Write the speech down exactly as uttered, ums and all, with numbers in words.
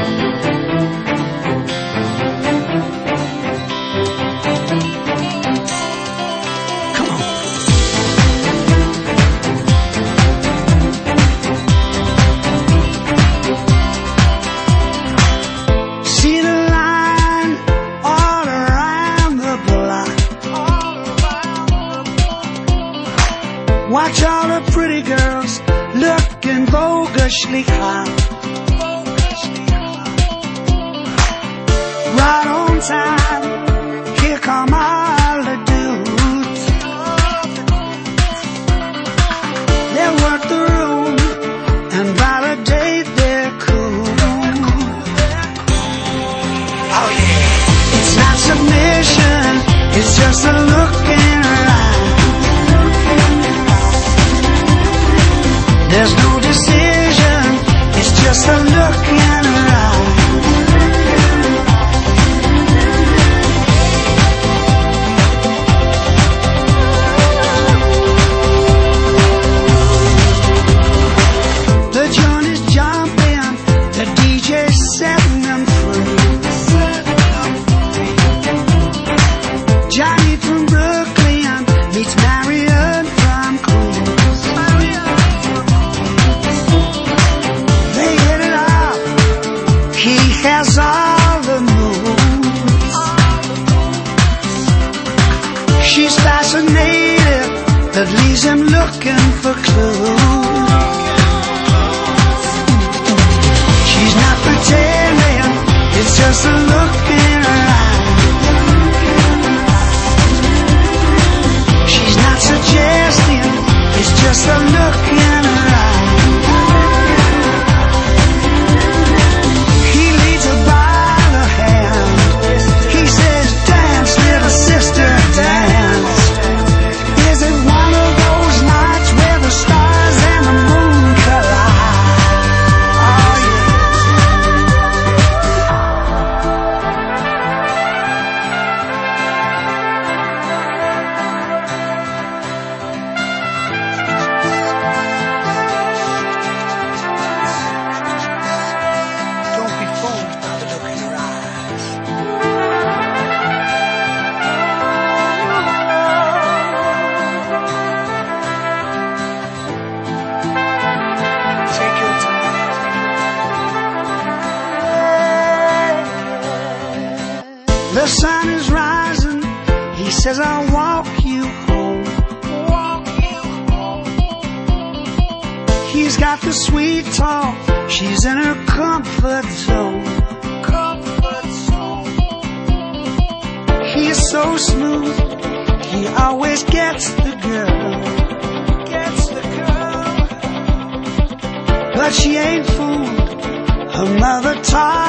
Watch all the pretty girls looking bogusly hot. Right on time, here come all the dudes. They work the room and validate their cool. Oh yeah. It's not submission, it's just a look in her eye. There's no decision, it's just a look in her eye. The joint is jumping, the D J's setting them free. Johnny from Brooklyn meets Marion from Queens. He has all the moves. She's fascinated, that leaves him looking for clues. She's not pretending, it's just a look in her eye. She's not suggesting, it's just a look in her eye. The sun is rising, he says I'll walk you home. Walk you home. He's got the sweet talk, she's in her comfort zone. Comfort zone. He is so smooth, he always gets the girl. Gets the girl. But she ain't fooled, her mother taught